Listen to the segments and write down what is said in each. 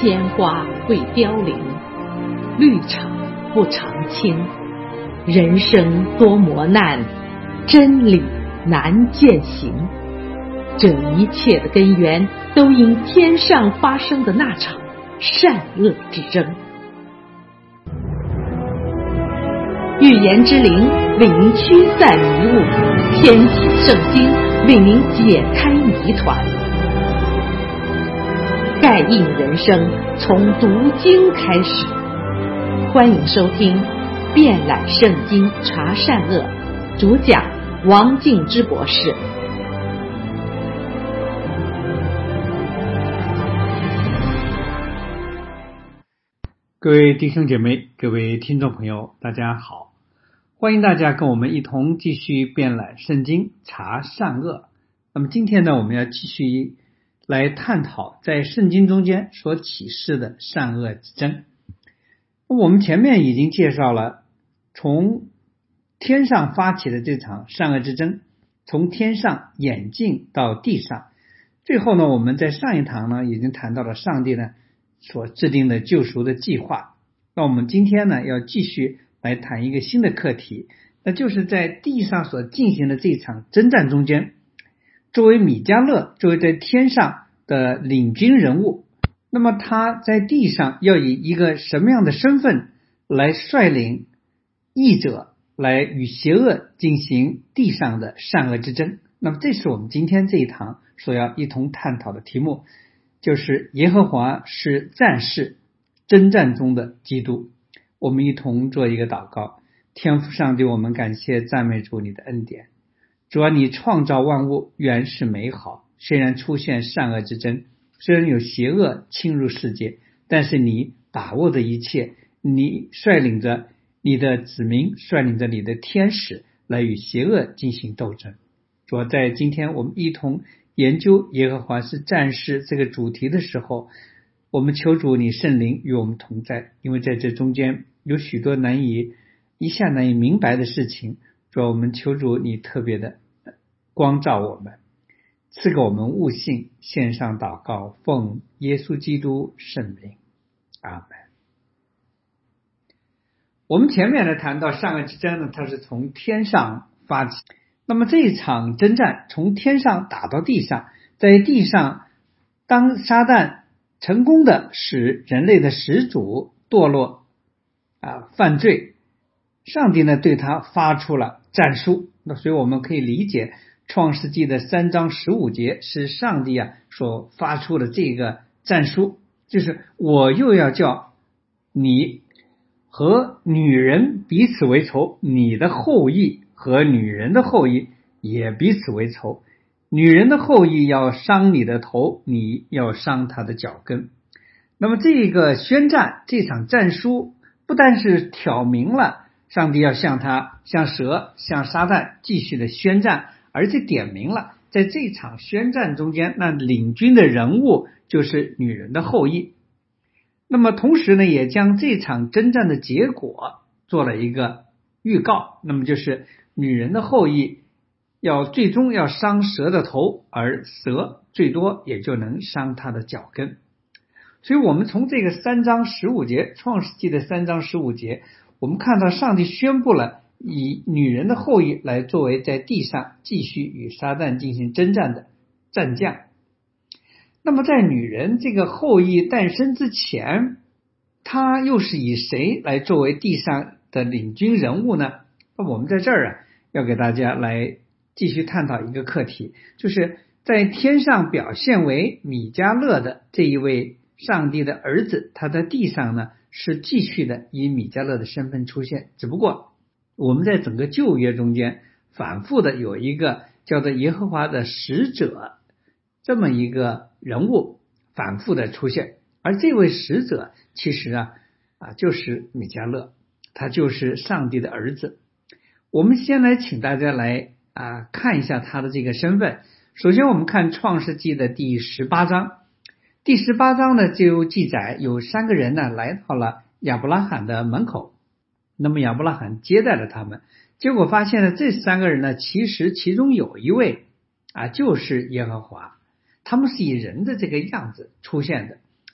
鲜花会凋零，绿场不常青。人生多磨难，真理难践行。这一切的根源都因天上发生的那场善恶之争。预言之灵为您驱散迷雾，天启圣经为您解开谜团。盖印人生从读经开始，欢迎收听遍览圣经查善恶，主讲王敬之博士。 各位弟兄姐妹，各位听众朋友，大家好，欢迎大家跟我们一同继续遍览圣经查善恶。那么今天呢，我们要继续来探讨在圣经中间所启示的善恶之争。我们前面已经介绍了从天上发起的这场善恶之争，从天上演进到地上。最后呢，我们在上一堂呢已经谈到了上帝呢所制定的救赎的计划。那我们今天呢要继续来谈一个新的课题，那就是在地上所进行的这场征战中间，作为米迦勒，作为在天上的领军人物，那么他在地上要以一个什么样的身份来率领义者来与邪恶进行地上的善恶之争。那么这是我们今天这一堂所要一同探讨的题目，就是耶和华是战士，征战中的基督。我们一同做一个祷告。天父上帝，我们感谢赞美主你的恩典。主啊，你创造万物原是美好，虽然出现善恶之争，虽然有邪恶侵入世界，但是你把握的一切，你率领着你的子民，率领着你的天使来与邪恶进行斗争。主啊，在今天我们一同研究耶和华是战士这个主题的时候，我们求主你圣灵与我们同在，因为在这中间有许多一下难以明白的事情。主啊，我们求主你特别的光照我们，赐给我们悟性，献上祷告，奉耶稣基督圣名，阿们。我们前面呢谈到善恶之争呢，它是从天上发起。那么这一场征战从天上打到地上，在地上当撒旦成功的使人类的始祖堕落犯罪，上帝呢对他发出了战书。那所以我们可以理解创世纪的3章15节是上帝所发出的这个战书，就是我又要叫你和女人彼此为仇，你的后裔和女人的后裔也彼此为仇，女人的后裔要伤你的头，你要伤她的脚跟。那么这个宣战，这场战书不但是挑明了上帝要向蛇向撒旦继续的宣战，而且点明了在这场宣战中间，那领军的人物就是女人的后裔。那么同时呢，也将这场征战的结果做了一个预告，那么就是女人的后裔最终要伤蛇的头，而蛇最多也就能伤他的脚跟。所以我们从这个3章15节，创世纪的3章15节，我们看到上帝宣布了以女人的后裔来作为在地上继续与撒旦进行征战的战将。那么在女人这个后裔诞生之前，她又是以谁来作为地上的领军人物呢？那我们在这儿要给大家来继续探讨一个课题，就是在天上表现为米迦勒的这一位上帝的儿子，他在地上呢是继续的以米迦勒的身份出现，只不过我们在整个旧约中间反复的有一个叫做耶和华的使者这么一个人物反复的出现，而这位使者其实就是米迦勒，他就是上帝的儿子。我们先来请大家来看一下他的这个身份。首先我们看创世纪的第18章，第18章呢就记载有3个人呢来到了亚伯拉罕的门口，那么亚伯拉罕接待了他们，结果发现呢这3个人呢其实其中有一位就是耶和华，他们是以人的这个样子出现的，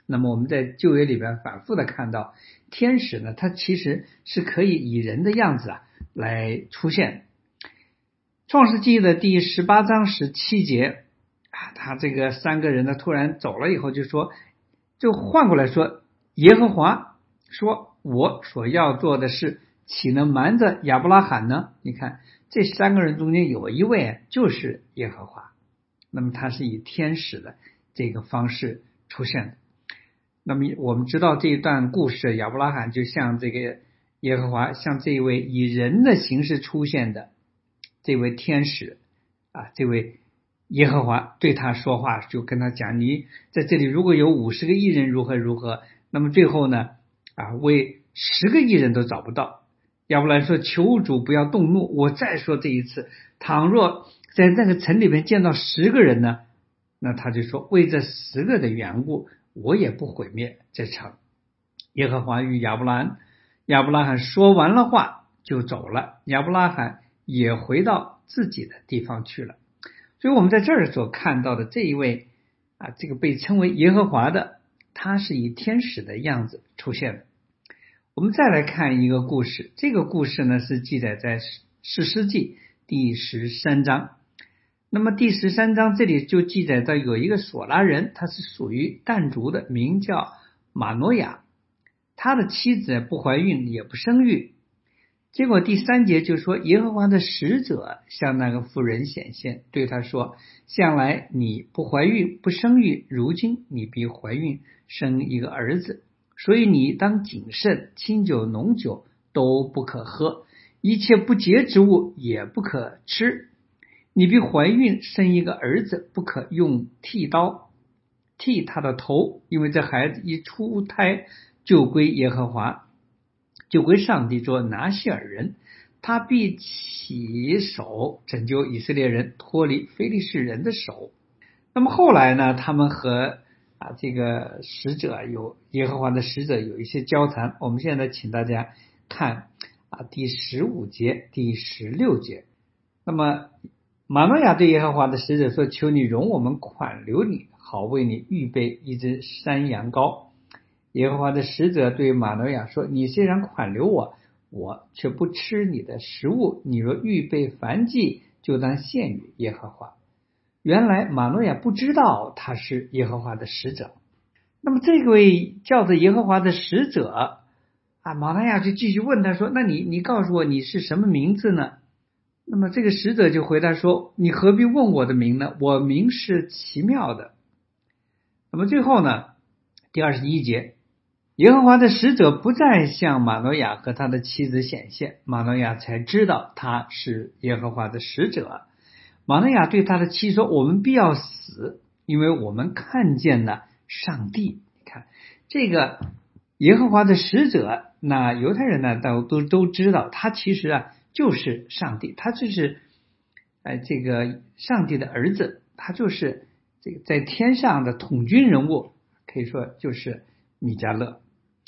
那么我们在旧约里边反复的看到，天使呢，它其实是可以以人的样子来出现。创世纪的第18章17节他这个3个人呢突然走了以后就换过来说，耶和华说，我所要做的事岂能瞒着亚伯拉罕呢？你看这3个人中间有一位就是耶和华，那么他是以天使的这个方式出现的。那么我们知道这一段故事，亚伯拉罕就像这个耶和华，像这位以人的形式出现的这位天使这位耶和华对他说话，就跟他讲，你在这里如果有50个义人如何如何，那么最后呢为10个义人都找不到。亚伯兰说，求主不要动怒，我再说这一次，倘若在那个城里面见到10个人呢，那他就说，为这10个的缘故，我也不毁灭这城。耶和华与亚伯拉罕说完了话就走了，亚伯拉罕也回到自己的地方去了。所以我们在这儿所看到的这一位这个被称为耶和华的，他是以天使的样子出现的。我们再来看一个故事，这个故事呢是记载在士师记第13章。那么第13章这里就记载到有一个索拉人，他是属于但族的，名叫马诺亚，他的妻子不怀孕也不生育。结果第3节就说，耶和华的使者向那个妇人显现，对他说，向来你不怀孕不生育，如今你必怀孕生一个儿子，所以你当谨慎，清酒浓酒都不可喝，一切不洁之物也不可吃，你必怀孕生一个儿子，不可用剃刀剃他的头，因为这孩子一出胎就归耶和华，就归上帝做拿细尔人，他必起手拯救以色列人脱离非利士人的手。那么后来呢，他们和这个使者耶和华的使者有一些交谈。我们现在请大家看第15节第16节。那么马诺亚对耶和华的使者说，求你容我们款留你，好为你预备一只山羊羔。耶和华的使者对马诺亚说，你虽然款留我，我却不吃你的食物，你若预备燔祭，就当献与耶和华。原来马诺亚不知道他是耶和华的使者。那么这位叫做耶和华的使者马诺亚就继续问他说，那你告诉我你是什么名字呢？那么这个使者就回答说，你何必问我的名呢？我名是奇妙的。那么最后呢，第21节，耶和华的使者不再向马诺亚和他的妻子显现，马诺亚才知道他是耶和华的使者。马诺亚对他的妻说，我们必要死，因为我们看见了上帝。你看这个耶和华的使者，那犹太人呢都知道他其实就是上帝，他就是这个上帝的儿子，他就是这个在天上的统军人物，可以说就是米迦勒。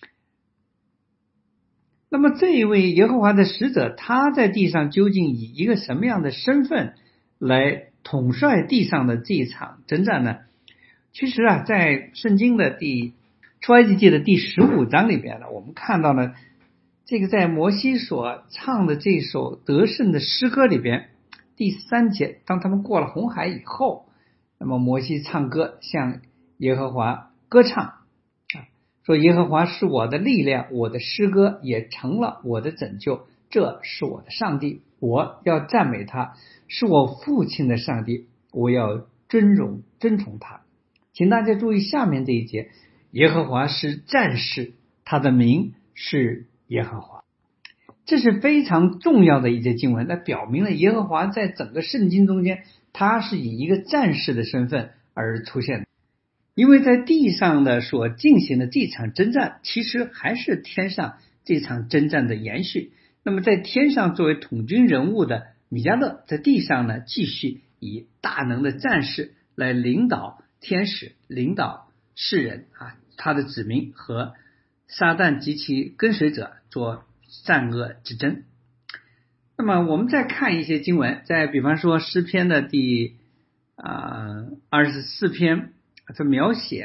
那么这一位耶和华的使者，他在地上究竟以一个什么样的身份来统帅地上的这一场征战呢？其实在圣经的出埃及记的第15章里边呢，我们看到呢，这个在摩西所唱的这首得胜的诗歌里边，第3节，当他们过了红海以后，那么摩西唱歌向耶和华歌唱说，耶和华是我的力量，我的诗歌也成了我的拯救，这是我的上帝，我要赞美他，是我父亲的上帝，我要尊崇他。请大家注意下面这一节，耶和华是战士，他的名是耶和华。这是非常重要的一节经文，那表明了耶和华在整个圣经中间，他是以一个战士的身份而出现的。因为在地上的所进行的这场征战，其实还是天上这场征战的延续。那么在天上作为统军人物的米迦勒，在地上呢，继续以大能的战士来领导天使，领导世人他的子民和撒旦及其跟随者做善恶之争。那么我们再看一些经文，在比方说诗篇的第24篇，这描写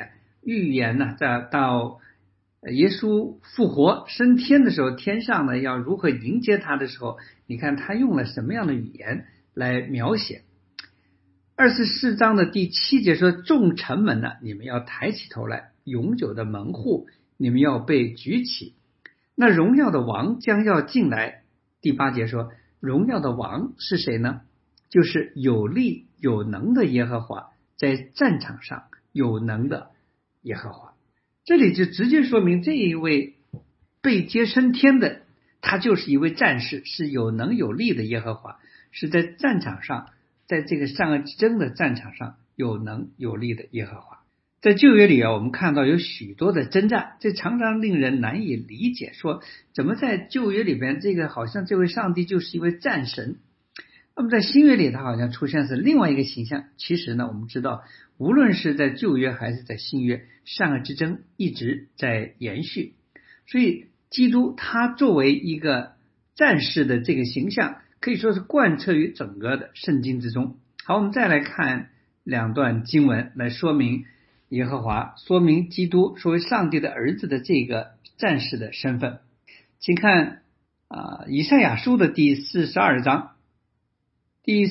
预言呢，到耶稣复活升天的时候，天上呢要如何迎接他的时候，你看他用了什么样的语言来描写。24章的第7节说，众城门呢，你们要抬起头来，永久的门户你们要被举起，那荣耀的王将要进来。第8节说，荣耀的王是谁呢？就是有力有能的耶和华，在战场上有能的耶和华。这里就直接说明这一位被接升天的，他就是一位战士，是有能有力的耶和华，是在战场上，在这个善恶之争的战场上有能有力的耶和华。在旧约里我们看到有许多的征战，这常常令人难以理解，说怎么在旧约里边，这个好像这位上帝就是一位战神，那么在新约里他好像出现是另外一个形象。其实呢，我们知道无论是在旧约还是在新约，善恶之争一直在延续，所以基督他作为一个战士的这个形象，可以说是贯彻于整个的圣经之中。好，我们再来看2段经文来说明耶和华，说明基督作为上帝的儿子的这个战士的身份。请看以赛亚书的第42章第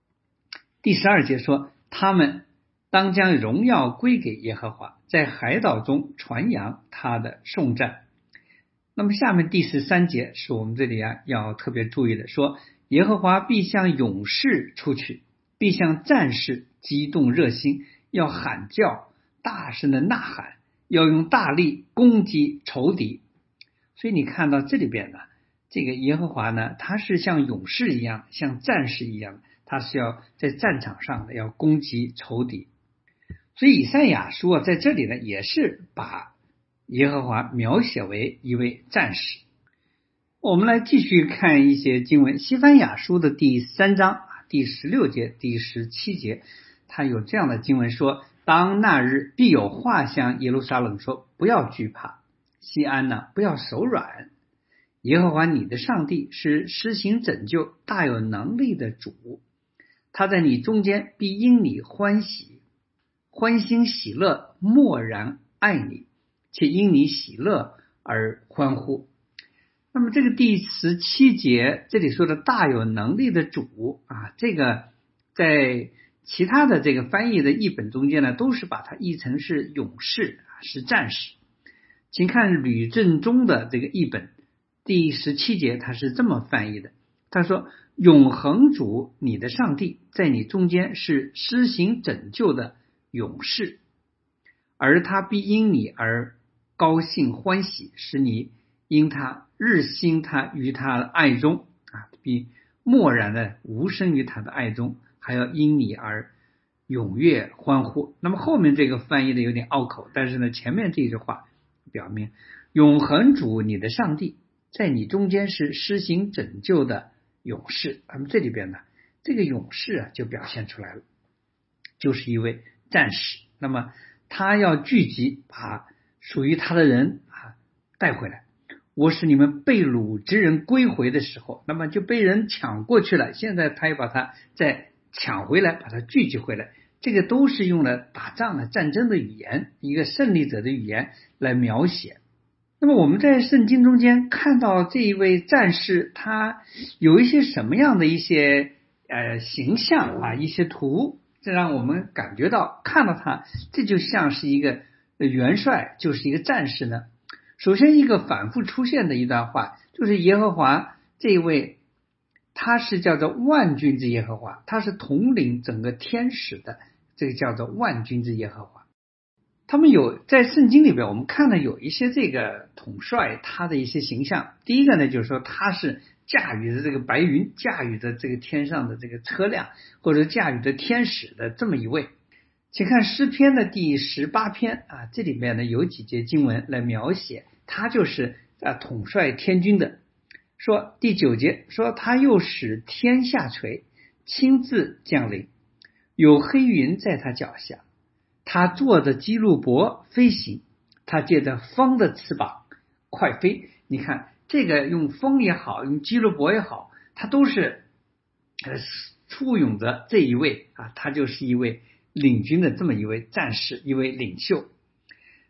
12节说，他们当将荣耀归给耶和华，在海岛中传扬他的颂赞。那么下面第13节是我们这里要特别注意的，说耶和华必向勇士出去，必向战士激动热心，要喊叫，大声的呐喊，要用大力攻击仇敌。所以你看到这里边呢，这个耶和华呢，他是像勇士一样，像战士一样，他是要在战场上的要攻击仇敌。所以以赛亚书在这里呢，也是把耶和华描写为一位战士。我们来继续看一些经文，西番雅书的第3章第16节第17节，他有这样的经文说，当那日必有话向耶路撒冷说，不要惧怕，西安呢，不要手软，耶和华你的上帝是施行拯救大有能力的主，他在你中间必因你欢心喜乐，默然爱你，且因你喜乐而欢呼。那么这个第17节这里说的大有能力的主这个在其他的这个翻译的译本中间呢，都是把它译成是勇士，是战士。请看吕正中的这个译本第17节，他是这么翻译的，他说，永恒主你的上帝在你中间是施行拯救的勇士，而他必因你而高兴欢喜，使你因他日新他于他的爱中必默然的无声于他的爱中，还要因你而踊跃欢呼。那么后面这个翻译的有点拗口，但是呢，前面这句话表明永恒主你的上帝在你中间是施行拯救的勇士。那么这里边呢，这个勇士就表现出来了，就是一位战士。那么他要聚集把属于他的人带回来。我使你们被掳之人归回的时候，那么就被人抢过去了，现在他又把他再抢回来，把他聚集回来。这个都是用了打仗的战争的语言，一个胜利者的语言来描写。那么我们在圣经中间看到这一位战士，他有一些什么样的一些形象一些图，这让我们感觉到看到他，这就像是一个元帅，就是一个战士呢。首先一个反复出现的一段话，就是耶和华这一位，他是叫做万军之耶和华，他是统领整个天使的，这个叫做万军之耶和华。他们有在圣经里边，我们看到有一些这个统帅他的一些形象。第一个呢，就是说他是驾驭着这个白云，驾驭着这个天上的这个车辆，或者驾驭着天使的这么一位。请看诗篇的第18篇这里面呢有几节经文来描写他就是统帅天军的。说第9节说，他又使天下垂，亲自降临，有黑云在他脚下，他坐着基路伯飞行，他借着风的翅膀快飞。你看这个用风也好，用基路伯也好，他都是簇拥着这一位他就是一位领军的这么一位战士，一位领袖。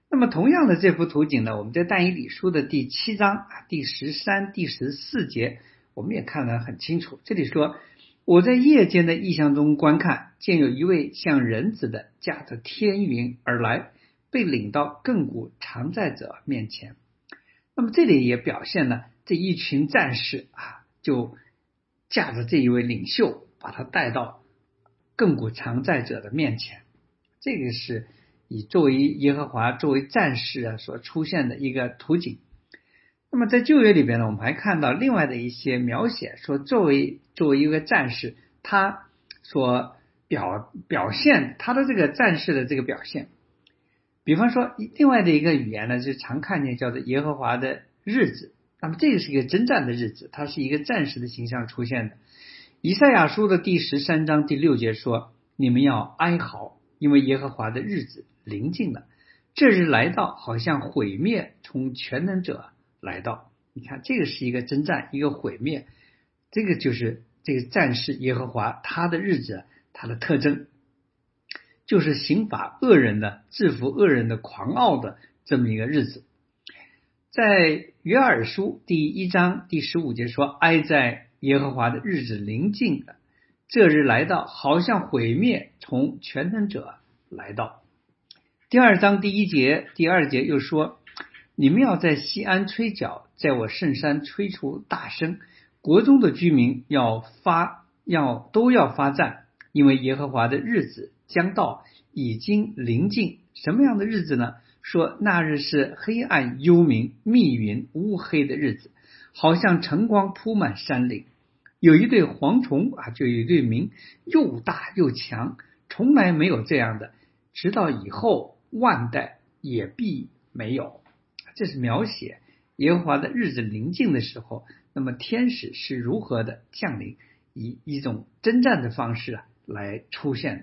那么同样的这幅图景呢，我们在但以理书的第7章第13、第14节，我们也看得很清楚。这里说，我在夜间的异象中观看，见有一位像人子的驾着天云而来，被领到亘古常在者面前。那么这里也表现了这一群战士就驾着这一位领袖，把他带到亘古常在者的面前。这个是以作为耶和华作为战士所出现的一个图景。那么在旧约里边呢，我们还看到另外的一些描写，说作为一个战士，他所表现他的这个战士的这个表现。比方说另外的一个语言呢，就常看见叫做耶和华的日子。那么这个是一个征战的日子，它是一个战士的形象出现的。以赛亚书的第13章第6节说，你们要哀嚎，因为耶和华的日子临近了，这日来到，好像毁灭从全能者来到。你看，这个是一个征战，一个毁灭，这个就是这个战士耶和华他的日子，他的特征就是刑罚恶人的、制服恶人的狂傲的这么一个日子。在约珥书第1章第15节说，哀在耶和华的日子临近了，这日来到，好像毁灭从全能者来到。第2章第1节、第2节又说，你们要在西安吹角，在我圣山吹出大声，国中的居民都要发战，因为耶和华的日子将到，已经临近。什么样的日子呢？说那日是黑暗幽冥、密云乌黑的日子，好像晨光铺满山岭。有一对蝗虫就有一对鸣，又大又强，从来没有这样的，直到以后万代也必没有。这是描写耶和华的日子临近的时候，那么天使是如何的降临，以一种征战的方式来出现的。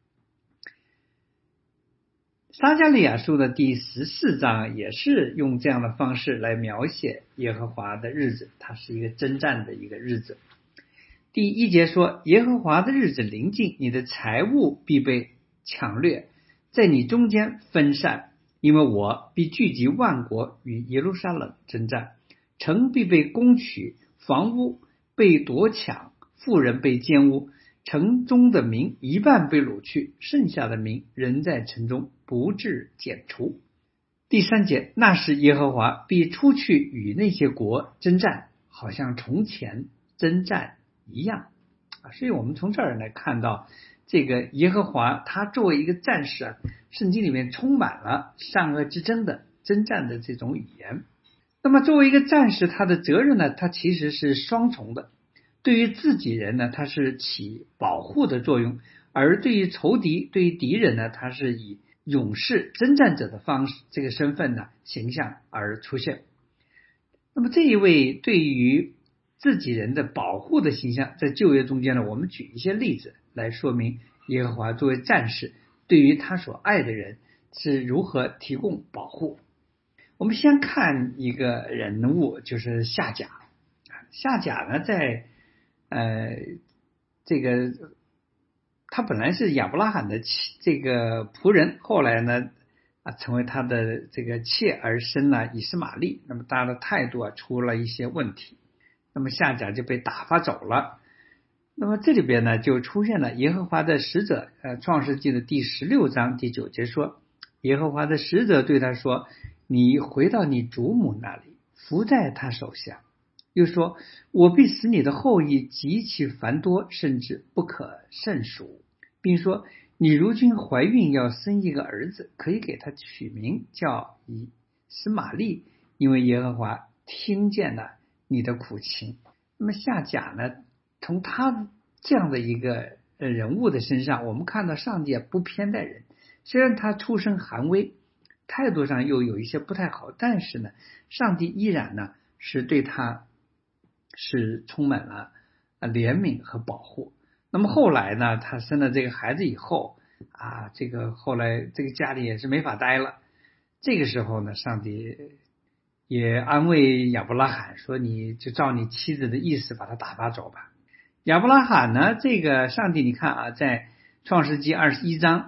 撒迦利亚书的第14章也是用这样的方式来描写耶和华的日子，它是一个征战的一个日子。第1节说，耶和华的日子临近，你的财物必被抢掠，在你中间分散，因为我必聚集万国与耶路撒冷征战，城必被攻取，房屋被夺抢，妇人被奸污，城中的民一半被掳去，剩下的民仍在城中，不致剪除。第3节，那时耶和华必出去与那些国征战，好像从前征战一样。所以我们从这儿来看到，这个耶和华他作为一个战士圣经里面充满了善恶之争的征战的这种语言。那么作为一个战士，他的责任呢，他其实是双重的。对于自己人呢，他是起保护的作用，而对于仇敌、对于敌人呢，他是以勇士、征战者的方式这个身份呢形象而出现。那么这一位对于自己人的保护的形象，在旧约中间呢，我们举一些例子来说明耶和华作为战士对于他所爱的人是如何提供保护。我们先看一个人物，就是夏甲。夏甲呢，在这个他本来是亚伯拉罕的这个仆人，后来呢成为他的这个妾而生了以实玛利。那么他的态度出了一些问题，那么夏甲就被打发走了。那么这里边呢就出现了耶和华的使者，创世纪的第16章第9节说，耶和华的使者对他说，你回到你祖母那里，伏在他手下。又说，我必使你的后裔极其繁多，甚至不可胜数，并说，你如今怀孕要生一个儿子，可以给他取名叫以实玛利，因为耶和华听见了你的苦情。那么夏甲呢，从他这样的一个人物的身上，我们看到上帝不偏待人，虽然他出身寒微，态度上又有一些不太好，但是呢，上帝依然呢是对他是充满了怜悯和保护。那么后来呢，他生了这个孩子以后这个后来这个家里也是没法待了。这个时候呢，上帝也安慰亚伯拉罕说，你就照你妻子的意思把他打发走吧。亚伯拉罕呢，这个上帝你看在创世纪21章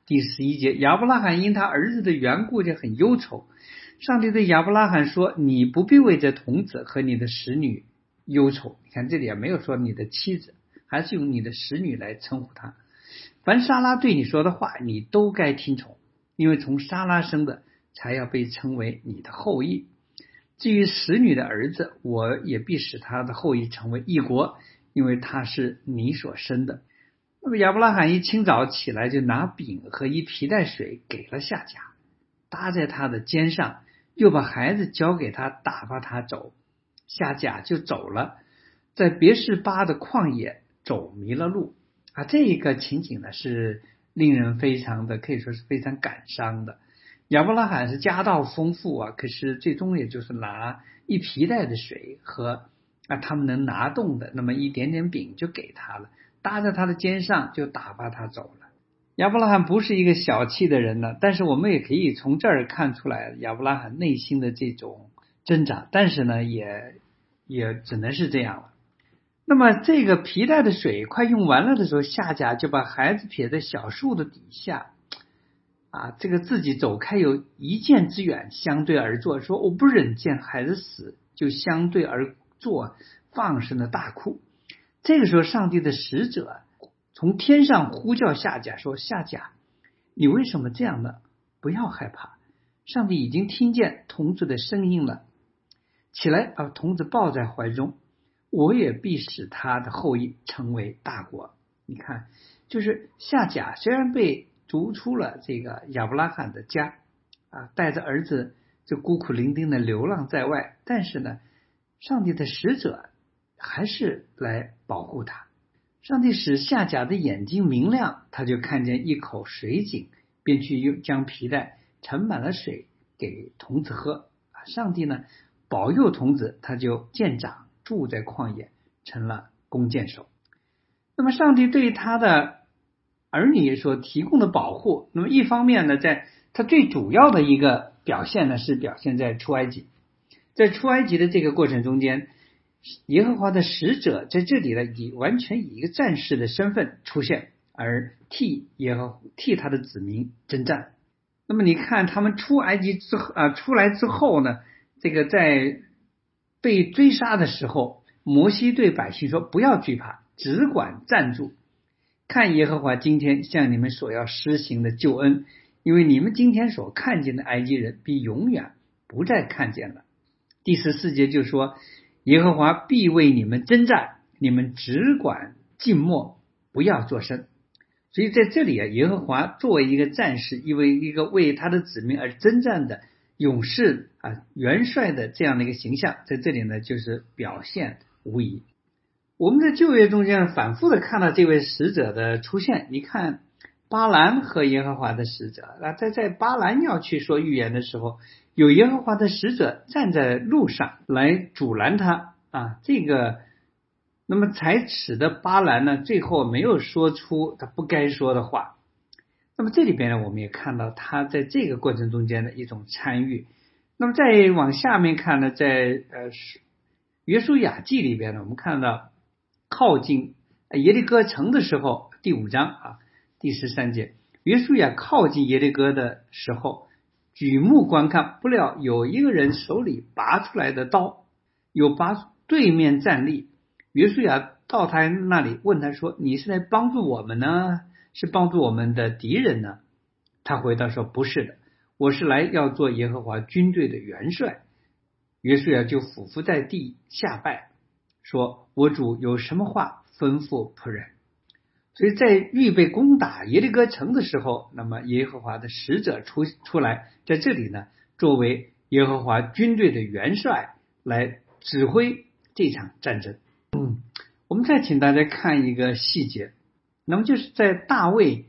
第11节，亚伯拉罕因他儿子的缘故就很忧愁。上帝对亚伯拉罕说，你不必为这童子和你的使女忧愁。你看这里也没有说你的妻子，还是用你的使女来称呼他。凡撒拉对你说的话，你都该听从，因为从撒拉生的才要被称为你的后裔。至于使女的儿子，我也必使他的后裔成为一国，因为他是你所生的。那么亚伯拉罕一清早起来，就拿饼和一皮带水给了夏甲，搭在他的肩上，又把孩子交给他，打发他走。夏甲就走了，在别是巴的旷野走迷了路啊。这一个情景呢，是令人非常的，可以说是非常感伤的。亚伯拉罕是家道丰富啊，可是最终也就是拿一皮带的水和他们能拿动的那么一点点饼就给他了，搭在他的肩上就打发他走了。亚伯拉罕不是一个小气的人呢，但是我们也可以从这儿看出来亚伯拉罕内心的这种挣扎，但是呢也只能是这样了。那么这个皮带的水快用完了的时候，夏甲就把孩子撇在小树的底下这个自己走开有一箭之远，相对而坐，说我不忍见孩子死，就相对而坐，放声的大哭。这个时候上帝的使者从天上呼叫夏甲说，夏甲，你为什么这样呢？不要害怕，上帝已经听见童子的声音了，起来把童子抱在怀中，我也必使他的后裔成为大国。你看，就是夏甲虽然被逐出了这个亚伯拉罕的家带着儿子就孤苦伶仃的流浪在外，但是呢上帝的使者还是来保护他。上帝使夏甲的眼睛明亮，他就看见一口水井，便去将皮带盛满了水给童子喝。上帝呢保佑童子，他就渐长，住在旷野，成了弓箭手。那么上帝对他的儿女所提供的保护，那么一方面呢，在他最主要的一个表现呢，是表现在出埃及。在出埃及的这个过程中间，耶和华的使者在这里呢，完全以一个战士的身份出现，而替他的子民征战。那么你看他们出埃及出来之后呢，这个在被追杀的时候，摩西对百姓说，不要惧怕，只管站住，看耶和华今天向你们所要施行的救恩，因为你们今天所看见的埃及人必永远不再看见了。第14节就说，耶和华必为你们征战，你们只管静默，不要作声。所以在这里耶和华作为一个战士，一个为他的子民而征战的勇士元帅的这样的一个形象，在这里呢就是表现无疑。我们在旧约中间反复的看到这位使者的出现。你看巴兰和耶和华的使者，在巴兰要去说预言的时候，有耶和华的使者站在路上来阻拦他这个那么才使得巴兰呢最后没有说出他不该说的话。那么这里边呢，我们也看到他在这个过程中间的一种参与。那么再往下面看呢，在约书亚记里边呢，我们看到靠近耶利哥城的时候，第5章第13节，约书亚靠近耶利哥的时候，举目观看，不料有一个人手里拔出来的刀，有拔对面站立。约书亚到他那里问他说，你是来帮助我们呢，是帮助我们的敌人呢？他回答说，不是的，我是来要做耶和华军队的元帅。约书亚就俯伏在地下拜，说，我主有什么话吩咐仆人。所以在预备攻打耶利哥城的时候，那么耶和华的使者出来，在这里呢作为耶和华军队的元帅来指挥这场战争。我们再请大家看一个细节，那么就是在大卫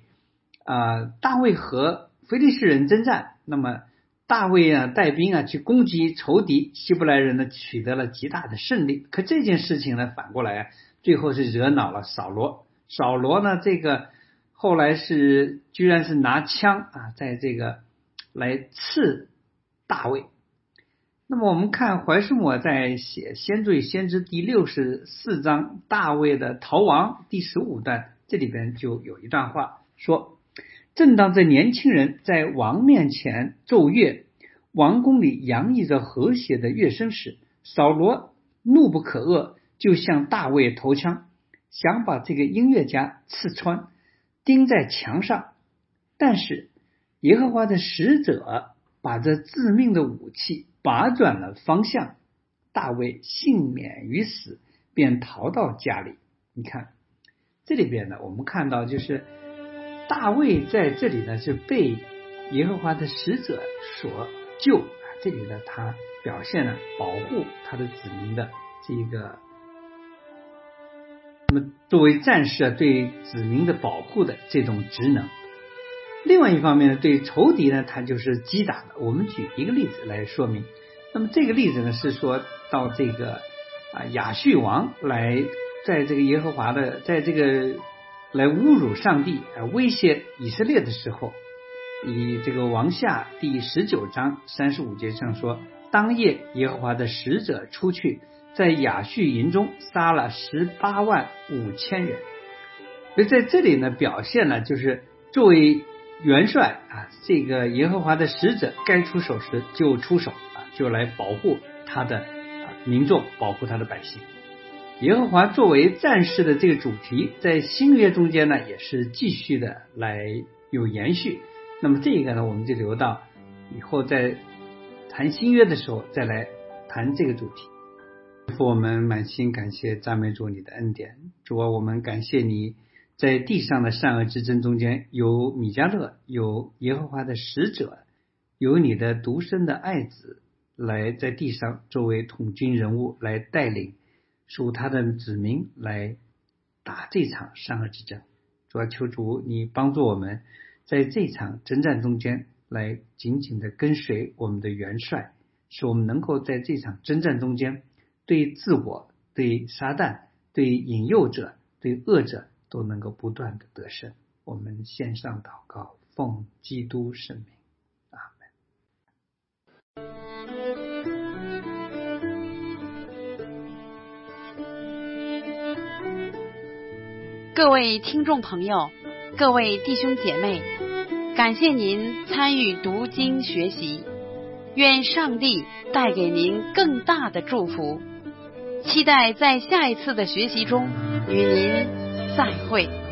和非利士人征战，那么大卫带兵去攻击仇敌，希伯来人呢取得了极大的胜利。可这件事情呢反过来最后是惹恼了扫罗。扫罗呢这个后来居然是拿枪在这个来刺大卫。那么我们看怀斯抹在写先罪先知第64章大卫的逃亡第15段，这里边就有一段话说， 正当这年轻人在王面前奏乐，王宫里洋溢着和谐的乐声时，扫罗怒不可遏，就向大卫投枪，想把这个音乐家刺穿，钉在墙上。但是耶和华的使者把这致命的武器拔转了方向，大卫幸免于死，便逃到家里。你看这里边呢，我们看到就是大卫在这里呢是被耶和华的使者所救啊，这里呢他表现了保护他的子民的这个，那么作为战士对子民的保护的这种职能。另外一方面呢，对仇敌呢他就是击打的。我们举一个例子来说明。那么这个例子呢是说到这个亚述王来在这个耶和华的在这个来侮辱上帝威胁以色列的时候，以这个王下第19章35节上说，当夜耶和华的使者出去，在亚述营中杀了185000人。所以在这里呢表现了就是作为元帅这个耶和华的使者该出手时就出手就来保护他的民众，保护他的百姓。耶和华作为战士的这个主题，在新约中间呢也是继续的来有延续。那么这个呢，我们就留到以后在谈新约的时候再来谈这个主题。我们满心感谢赞美主你的恩典，主啊，我们感谢你在地上的善恶之争中间，有米迦勒，有耶和华的使者，有你的独生的爱子来在地上作为统军人物来带领属他的子民来打这场善恶之争。主啊，求主你帮助我们在这场征战中间来紧紧的跟随我们的元帅，使我们能够在这场征战中间对自我、对撒旦、对引诱者、对恶者都能够不断的得胜。我们献上祷告，奉基督圣名，阿们。 各位听众朋友，各位弟兄姐妹，感谢您参与读经学习，愿上帝带给您更大的祝福，期待在下一次的学习中与您再会。